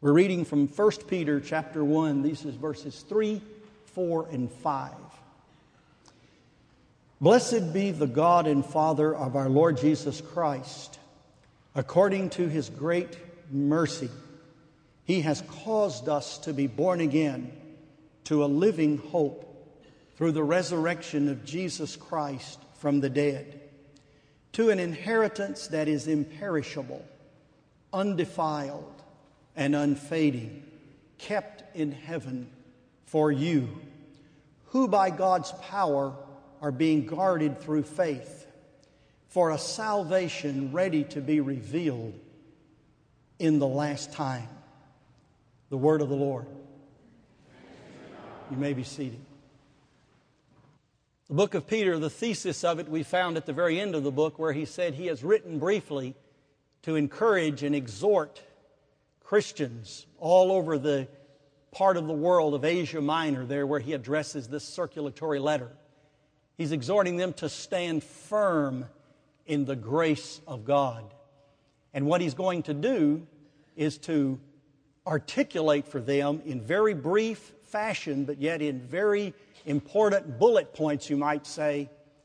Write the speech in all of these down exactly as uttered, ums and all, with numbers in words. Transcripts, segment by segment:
We're reading from First Peter chapter one. These is verses three, four, and five. Blessed be the God and Father of our Lord Jesus Christ. According to His great mercy, He has caused us to be born again to a living hope through the resurrection of Jesus Christ from the dead, to an inheritance that is imperishable, undefiled, and unfading, kept in heaven for you, who by God's power are being guarded through faith for a salvation ready to be revealed in the last time. The word of the Lord. You may be seated. The book of Peter, the thesis of it we found at the very end of the book, where he said he has written briefly to encourage and exhort Christians all over the part of the world of Asia Minor, there where he addresses this circulatory letter. He's exhorting them to stand firm in the grace of God. And what he's going to do is to articulate for them in very brief fashion, but yet in very important bullet points, you might say,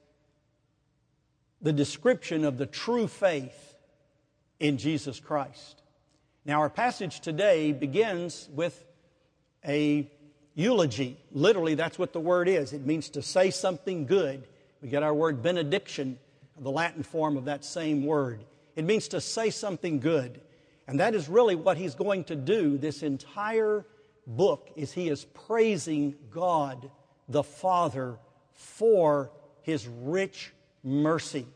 the description of the true faith in Jesus Christ. Now, our passage today begins with a eulogy. Literally, that's what the word is. It means to say something good. We get our word benediction, the Latin form of that same word. It means to say something good. And that is really what he's going to do. This entire book is he is praising God the Father for His rich mercy,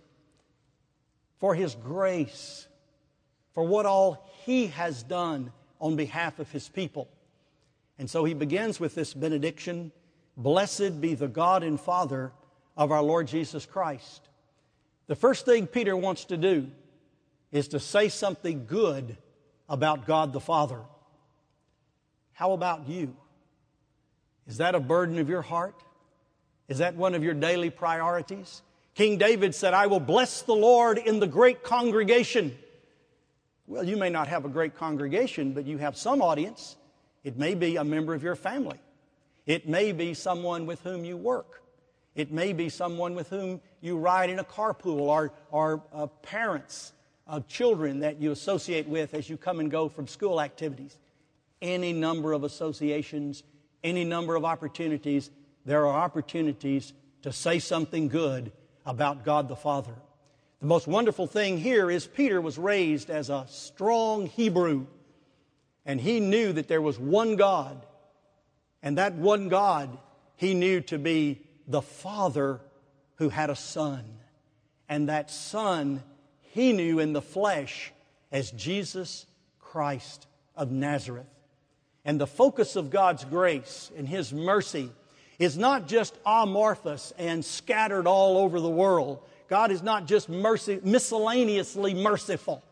for His grace, for what all He has done on behalf of His people. And so he begins with this benediction, "Blessed be the God and Father of our Lord Jesus Christ." The first thing Peter wants to do is to say something good about God the Father. How about you? Is that a burden of your heart? Is that one of your daily priorities? King David said, "I will bless the Lord in the great congregation." Well, you may not have a great congregation, but you have some audience. It may be a member of your family. It may be someone with whom you work. It may be someone with whom you ride in a carpool, or, or uh, parents of children that you associate with as you come and go from school activities. Any number of associations, any number of opportunities, there are opportunities to say something good about God the Father. The most wonderful thing here is Peter was raised as a strong Hebrew, and he knew that there was one God, and that one God he knew to be the Father who had a Son, and that Son he knew in the flesh as Jesus Christ of Nazareth. And the focus of God's grace and His mercy is not just amorphous and scattered all over the world. God is not just mercy, miscellaneously merciful.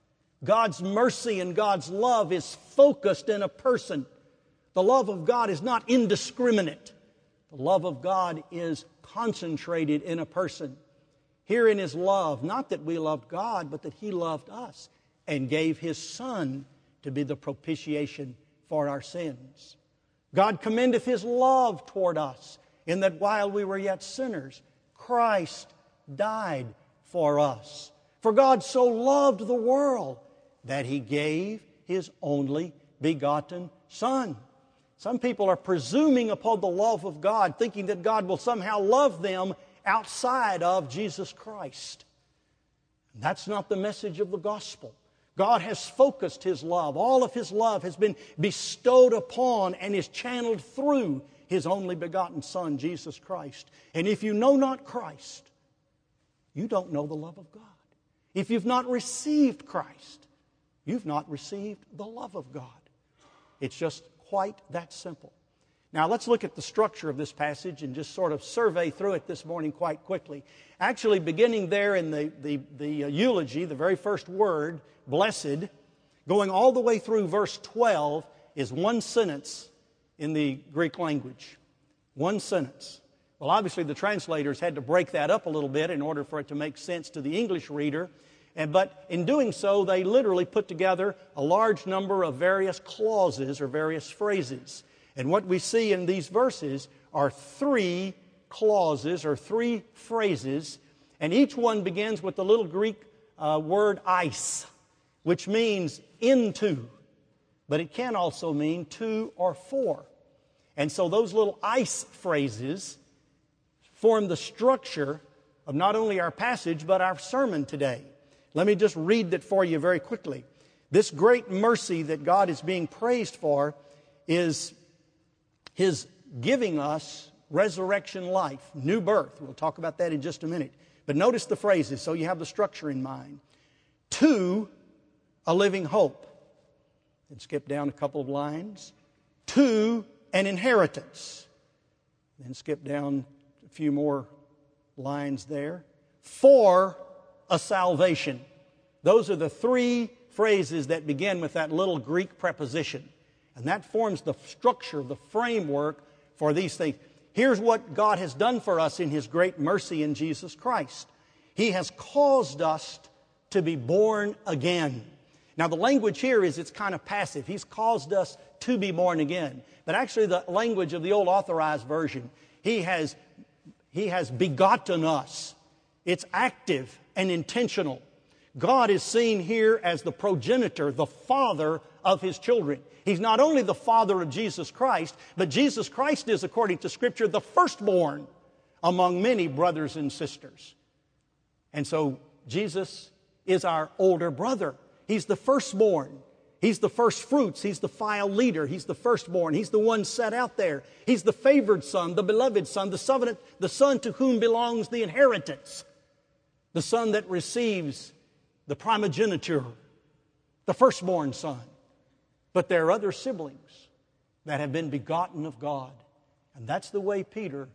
God's mercy and God's love is focused in a person. The love of God is not indiscriminate. The love of God is concentrated in a person. Here in His love, not that we loved God, but that He loved us and gave His Son to be the propitiation for our sins. God commendeth His love toward us in that while we were yet sinners, Christ died for us. For God so loved the world that He gave His only begotten Son. Some people are presuming upon the love of God, thinking that God will somehow love them outside of Jesus Christ. And that's not the message of the gospel. God has focused His love. All of His love has been bestowed upon and is channeled through His only begotten Son, Jesus Christ. And if you know not Christ, you don't know the love of God. If you've not received Christ, you've not received the love of God. It's just quite that simple. Now let's look at the structure of this passage and just sort of survey through it this morning quite quickly. Actually, beginning there in the, the, the uh, eulogy, the very first word, blessed, going all the way through verse twelve, is one sentence in the Greek language. One sentence. Well, obviously the translators had to break that up a little bit in order for it to make sense to the English reader. And, but in doing so, they literally put together a large number of various clauses or various phrases. And what we see in these verses are three clauses or three phrases, and each one begins with the little Greek uh, word eis, which means into, but it can also mean to or for. And so those little eis phrases form the structure of not only our passage, but our sermon today. Let me just read that for you very quickly. This great mercy that God is being praised for is His giving us resurrection life, new birth. We'll talk about that in just a minute. But notice the phrases so you have the structure in mind. To a living hope. Then skip down a couple of lines. To an inheritance. Then skip down a few more lines there. For a salvation. Those are the three phrases that begin with that little Greek preposition. And that forms the structure, the framework for these things. Here's what God has done for us in His great mercy in Jesus Christ. He has caused us to be born again. Now the language here is it's kind of passive. He's caused us to be born again. But actually the language of the old authorized version, He has, he has begotten us. It's active and intentional. God is seen here as the progenitor, the father of His children. He's not only the father of Jesus Christ, but Jesus Christ is, according to Scripture, the firstborn among many brothers and sisters. And so Jesus is our older brother. He's the firstborn. He's the first fruits. He's the file leader. He's the firstborn. He's the one set out there. He's the favored son, the beloved son, the son, the son to whom belongs the inheritance. The son that receives the primogeniture, the firstborn son. But there are other siblings that have been begotten of God. And that's the way Peter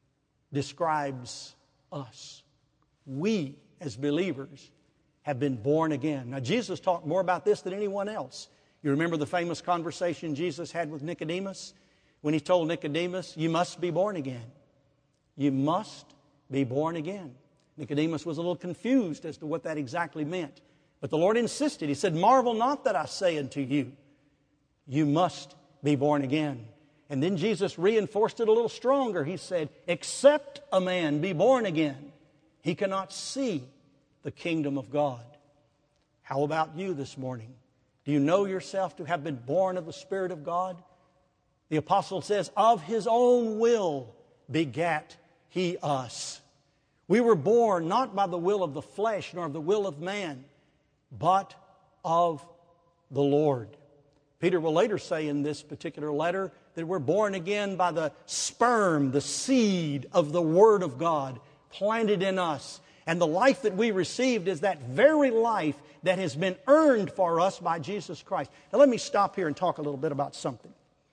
describes us. We, as believers, have been born again. Now, Jesus talked more about this than anyone else. You remember the famous conversation Jesus had with Nicodemus? When He told Nicodemus, you must be born again. You must be born again. Nicodemus was a little confused as to what that exactly meant. But the Lord insisted. He said, marvel not that I say unto you, you must be born again. And then Jesus reinforced it a little stronger. He said, except a man be born again, he cannot see the kingdom of God. How about you this morning? Do you know yourself to have been born of the Spirit of God? The apostle says, of His own will begat He us. We were born not by the will of the flesh nor of the will of man, but of the Lord. Peter will later say in this particular letter that we're born again by the sperm, the seed of the Word of God planted in us. And the life that we received is that very life that has been earned for us by Jesus Christ. Now let me stop here and talk a little bit about something.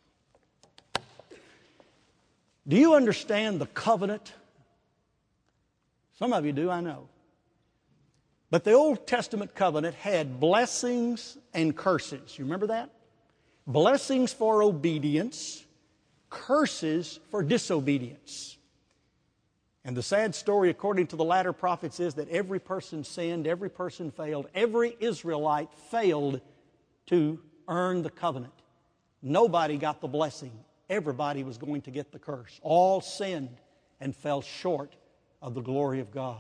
Do you understand the covenant? Some of you do, I know. But the Old Testament covenant had blessings and curses. You remember that? Blessings for obedience, curses for disobedience. And the sad story, according to the latter prophets, is that every person sinned, every person failed, every Israelite failed to earn the covenant. Nobody got the blessing. Everybody was going to get the curse. All sinned and fell short of the glory of God.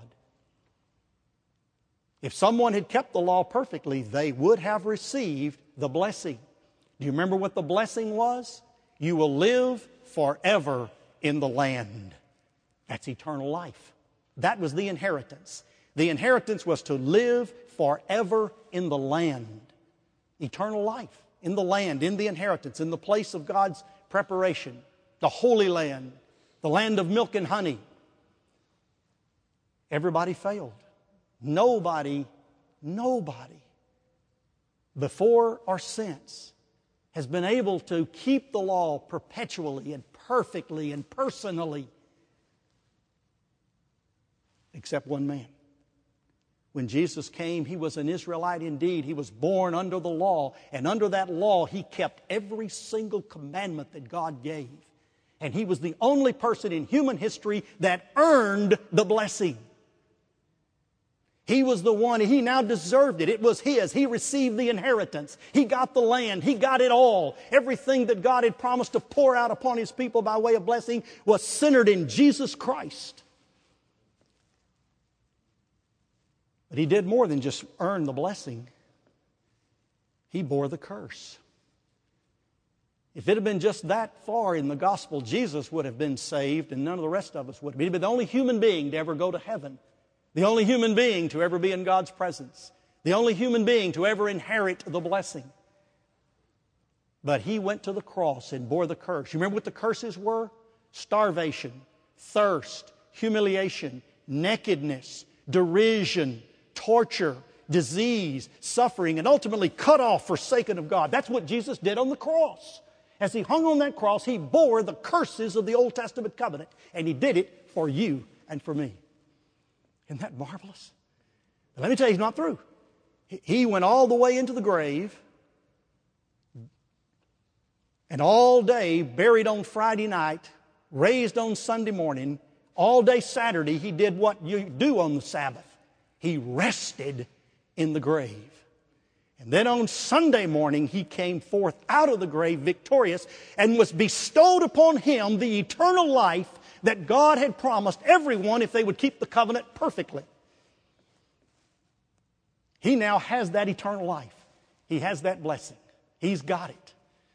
If someone had kept the law perfectly, they would have received the blessing. Do you remember what the blessing was? You will live forever in the land. That's eternal life. That was the inheritance. The inheritance was to live forever in the land. Eternal life in the land, in the inheritance, in the place of God's preparation. The Holy Land, the land of milk and honey. Everybody failed. Nobody, nobody, before or since, has been able to keep the law perpetually and perfectly and personally, except one man. When Jesus came, He was an Israelite indeed. He was born under the law, and under that law, He kept every single commandment that God gave. And He was the only person in human history that earned the blessing. He was the one, he now deserved it. It was his. He received the inheritance. He got the land. He got it all. Everything that God had promised to pour out upon his people by way of blessing was centered in Jesus Christ. But he did more than just earn the blessing. He bore the curse. If it had been just that far in the gospel, Jesus would have been saved and none of the rest of us would have been. He'd been the only human being to ever go to heaven. The only human being to ever be in God's presence. The only human being to ever inherit the blessing. But he went to the cross and bore the curse. You remember what the curses were? Starvation, thirst, humiliation, nakedness, derision, torture, disease, suffering, and ultimately cut off, forsaken of God. That's what Jesus did on the cross. As he hung on that cross, he bore the curses of the Old Testament covenant. And he did it for you and for me. Isn't that marvelous? But let me tell you, he's not through. He went all the way into the grave, and all day, buried on Friday night, raised on Sunday morning, all day Saturday, he did what you do on the Sabbath. He rested in the grave. And then on Sunday morning, he came forth out of the grave victorious and was bestowed upon him the eternal life that God had promised everyone if they would keep the covenant perfectly. He now has that eternal life. He has that blessing. He's got it.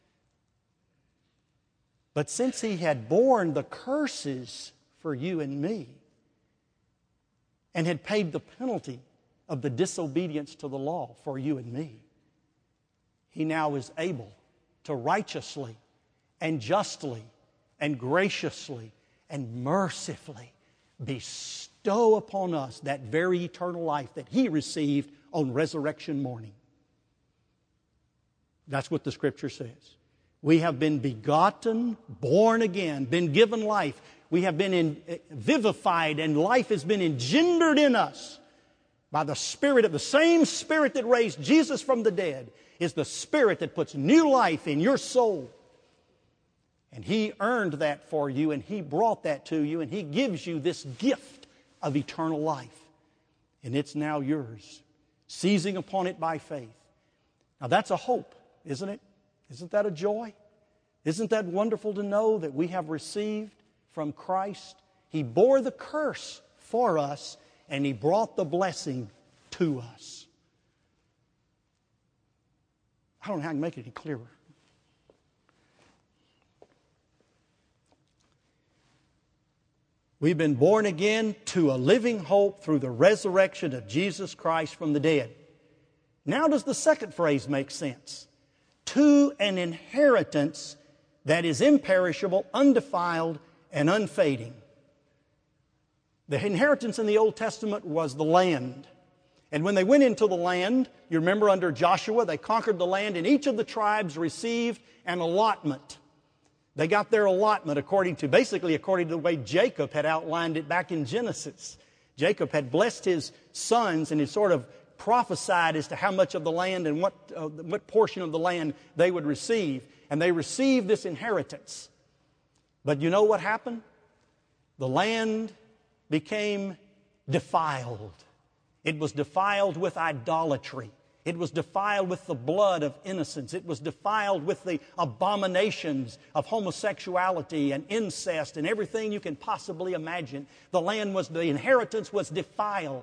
But since he had borne the curses for you and me and had paid the penalty of the disobedience to the law for you and me, he now is able to righteously and justly and graciously and mercifully bestow upon us that very eternal life that he received on resurrection morning. That's what the Scripture says. We have been begotten, born again, been given life. We have been in, vivified, and life has been engendered in us by the Spirit of the same Spirit that raised Jesus from the dead is the Spirit that puts new life in your soul. And he earned that for you, and he brought that to you, and he gives you this gift of eternal life. And it's now yours, seizing upon it by faith. Now that's a hope, isn't it? Isn't that a joy? Isn't that wonderful to know that we have received from Christ? He bore the curse for us, and he brought the blessing to us. I don't know how I can make it any clearer. We've been born again to a living hope through the resurrection of Jesus Christ from the dead. Now does the second phrase make sense? To an inheritance that is imperishable, undefiled, and unfading. The inheritance in the Old Testament was the land. And when they went into the land, you remember under Joshua, they conquered the land, and each of the tribes received an allotment. They got their allotment according to, basically according to the way Jacob had outlined it back in Genesis. Jacob had blessed his sons and he sort of prophesied as to how much of the land and what, uh, what portion of the land they would receive. And they received this inheritance. But you know what happened? The land became defiled. It was defiled with idolatry. It was defiled with the blood of innocents. It was defiled with the abominations of homosexuality and incest and everything you can possibly imagine. The land was, the inheritance was defiled.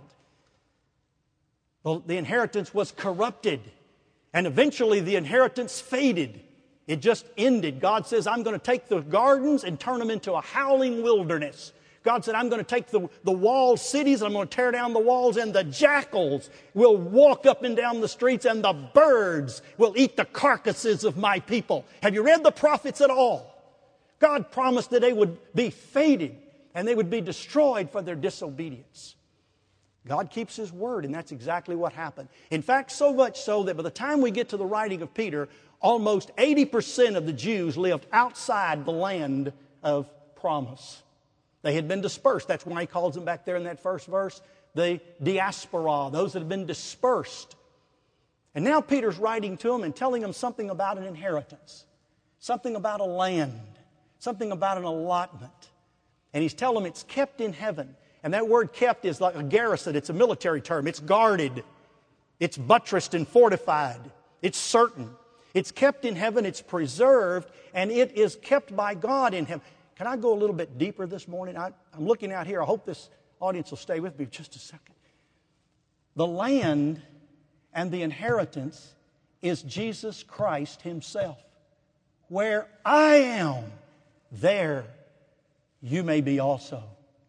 The inheritance was corrupted. And eventually the inheritance faded. It just ended. God says, I'm going to take the gardens and turn them into a howling wilderness. God said, I'm going to take the, the walled cities, and I'm going to tear down the walls, and the jackals will walk up and down the streets, and the birds will eat the carcasses of my people. Have you read the prophets at all? God promised that they would be faded, and they would be destroyed for their disobedience. God keeps His word, and that's exactly what happened. In fact, so much so that by the time we get to the writing of Peter, almost eighty percent of the Jews lived outside the land of promise. They had been dispersed. That's why he calls them back there in that first verse, the diaspora, those that have been dispersed. And now Peter's writing to them and telling them something about an inheritance, something about a land, something about an allotment. And he's telling them it's kept in heaven. And that word kept is like a garrison. It's a military term. It's guarded. It's buttressed and fortified. It's certain. It's kept in heaven. It's preserved. And it is kept by God in heaven. Can I go a little bit deeper this morning? I, I'm looking out here. I hope this audience will stay with me just a second. The land and the inheritance is Jesus Christ Himself. Where I am, there you may be also.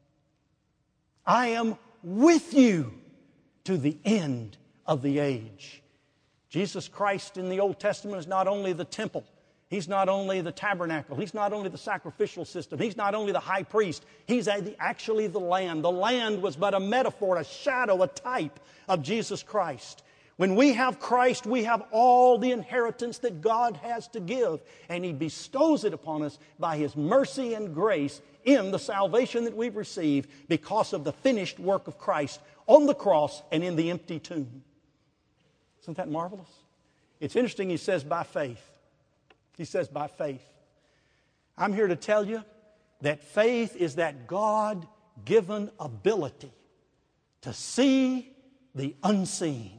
I am with you to the end of the age. Jesus Christ in the Old Testament is not only the temple. He's not only the tabernacle. He's not only the sacrificial system. He's not only the high priest. He's actually the land. The land was but a metaphor, a shadow, a type of Jesus Christ. When we have Christ, we have all the inheritance that God has to give. And He bestows it upon us by His mercy and grace in the salvation that we've received because of the finished work of Christ on the cross and in the empty tomb. Isn't that marvelous? It's interesting, He says, by faith. He says, by faith. I'm here to tell you that faith is that God-given ability to see the unseen.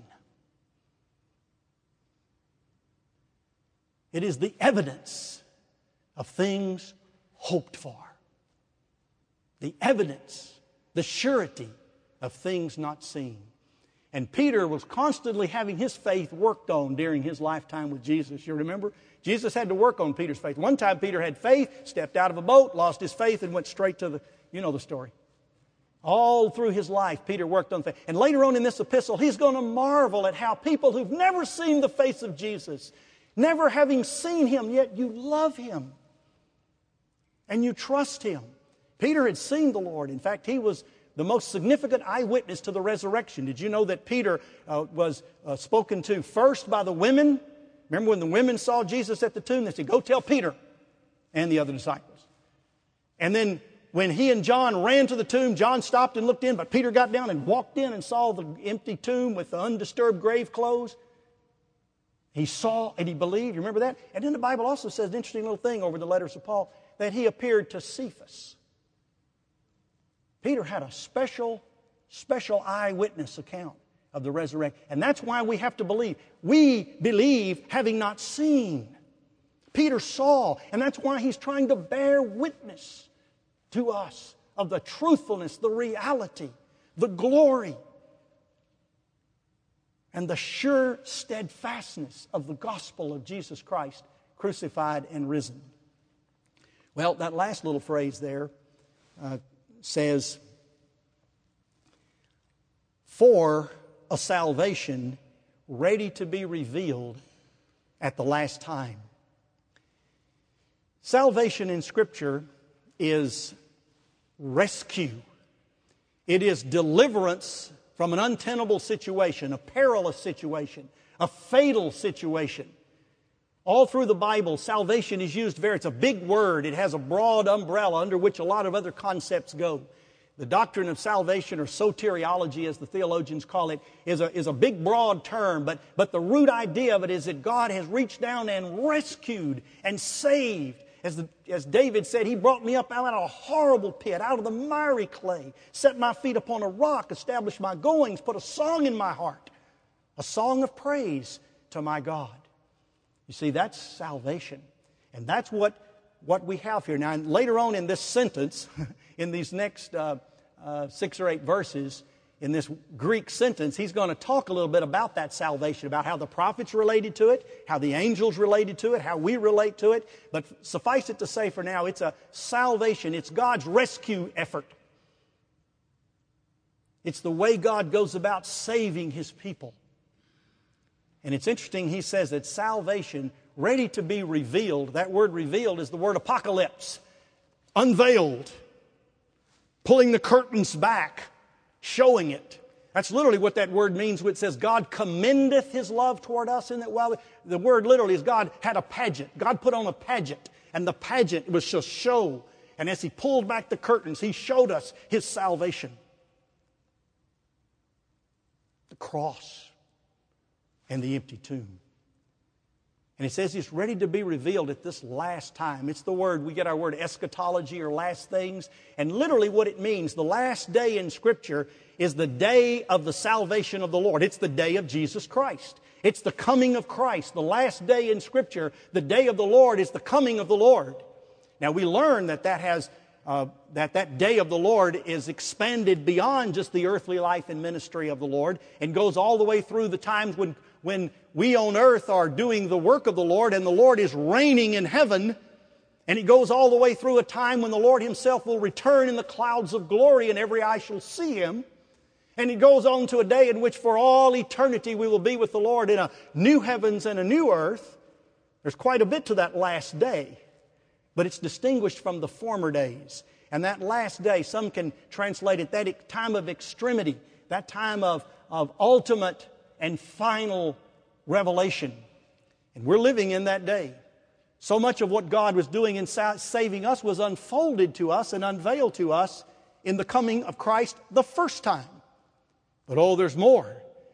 It is the evidence of things hoped for. The evidence, the surety of things not seen. And Peter was constantly having his faith worked on during his lifetime with Jesus. You remember? Jesus had to work on Peter's faith. One time Peter had faith, stepped out of a boat, lost his faith, and went straight to the, you know the story. All through his life, Peter worked on faith. And later on in this epistle, he's going to marvel at how people who've never seen the face of Jesus, never having seen Him, yet you love Him. And you trust Him. Peter had seen the Lord. In fact, he was the most significant eyewitness to the resurrection. Did you know that Peter uh, was uh, spoken to first by the women? Remember when the women saw Jesus at the tomb, they said, go tell Peter and the other disciples. And then when he and John ran to the tomb, John stopped and looked in, but Peter got down and walked in and saw the empty tomb with the undisturbed grave clothes. He saw and he believed. You remember that? And then the Bible also says an interesting little thing over the letters of Paul, that he appeared to Cephas. Peter had a special, special eyewitness account of the resurrection. And that's why we have to believe. We believe having not seen. Peter saw, and that's why he's trying to bear witness to us of the truthfulness, the reality, the glory, and the sure steadfastness of the gospel of Jesus Christ, crucified and risen. Well, that last little phrase there uh, says, for a salvation ready to be revealed at the last time. Salvation in Scripture is rescue. It is deliverance from an untenable situation, a perilous situation, a fatal situation. All through the Bible, salvation is used very, it's a big word. It has a broad umbrella under which a lot of other concepts go. The doctrine of salvation, or soteriology as the theologians call it, is a, is a big broad term, but, but the root idea of it is that God has reached down and rescued and saved. As, the, as David said, He brought me up out of a horrible pit, out of the miry clay, set my feet upon a rock, established my goings, put a song in my heart, a song of praise to my God. You see, that's salvation. And that's what, what we have here. Now, later on in this sentence, in these next uh, uh, six or eight verses, in this Greek sentence, he's going to talk a little bit about that salvation, about how the prophets related to it, how the angels related to it, how we relate to it. But suffice it to say for now, it's a salvation. It's God's rescue effort. It's the way God goes about saving His people. And it's interesting, he says that salvation, ready to be revealed, that word revealed is the word apocalypse, unveiled, pulling the curtains back, showing it. That's literally what that word means when it says God commendeth His love toward us. In that, well, the word literally is God had a pageant. God put on a pageant, and the pageant was to show. And as He pulled back the curtains, He showed us His salvation. The cross and the empty tomb. And it says it's ready to be revealed at this last time. It's the word, we get our word eschatology or last things. And literally what it means, the last day in Scripture is the day of the salvation of the Lord. It's the day of Jesus Christ. It's the coming of Christ. The last day in Scripture, the day of the Lord, is the coming of the Lord. Now we learn that that has uh, that that day of the Lord is expanded beyond just the earthly life and ministry of the Lord and goes all the way through the times when when we on earth are doing the work of the Lord and the Lord is reigning in heaven. And it goes all the way through a time when the Lord Himself will return in the clouds of glory and every eye shall see Him. And it goes on to a day in which for all eternity we will be with the Lord in a new heavens and a new earth. There's quite a bit to that last day, but it's distinguished from the former days. And that last day, some can translate it, that time of extremity, that time of, of ultimate and final revelation. And we're living in that day. So much of what God was doing in sa- saving us was unfolded to us and unveiled to us in the coming of Christ the first time. But oh, there's more.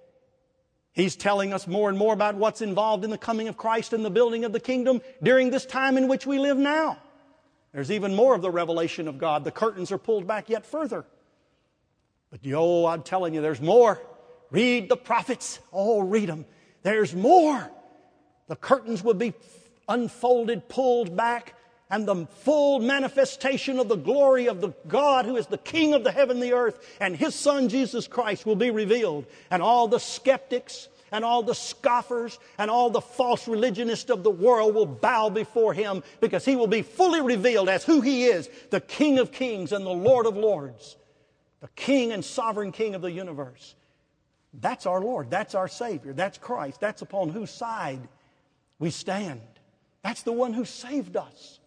He's telling us more and more about what's involved in the coming of Christ and the building of the kingdom during this time in which we live now. There's even more of the revelation of God. The curtains are pulled back yet further. But oh, I'm telling you, there's more. Read the prophets. Oh, read them. There's more. The curtains will be unfolded, pulled back, and the full manifestation of the glory of the God who is the King of the heaven and the earth and His Son Jesus Christ will be revealed. And all the skeptics and all the scoffers and all the false religionists of the world will bow before Him because He will be fully revealed as who He is, the King of kings and the Lord of lords, the King and sovereign King of the universe. That's our Lord. That's our Savior. That's Christ. That's upon whose side we stand. That's the one who saved us.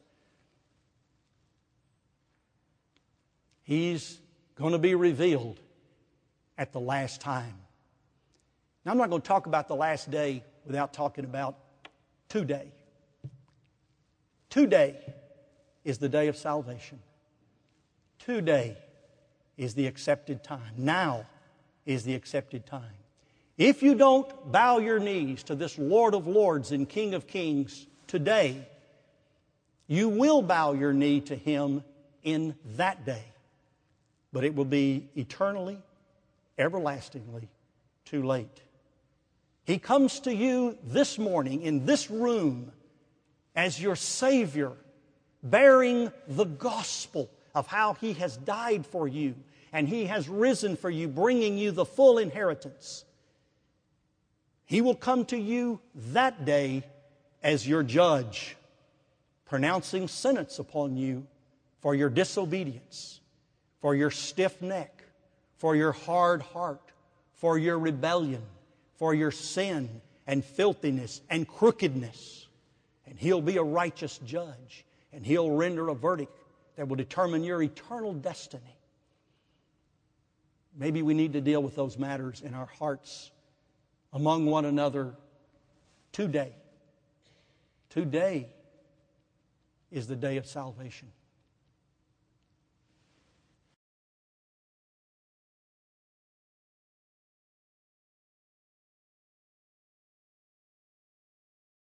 He's going to be revealed at the last time. Now, I'm not going to talk about the last day without talking about today. Today is the day of salvation. Today is the accepted time. Now is the accepted time. If you don't bow your knees to this Lord of lords and King of kings today, you will bow your knee to Him in that day. But it will be eternally, everlastingly too late. He comes to you this morning in this room as your Savior, bearing the gospel of how He has died for you and He has risen for you, bringing you the full inheritance. He will come to you that day as your judge, pronouncing sentence upon you for your disobedience, for your stiff neck, for your hard heart, for your rebellion, for your sin and filthiness and crookedness. And He'll be a righteous judge, and He'll render a verdict that will determine your eternal destiny. Maybe we need to deal with those matters in our hearts among one another today. Today is the day of salvation.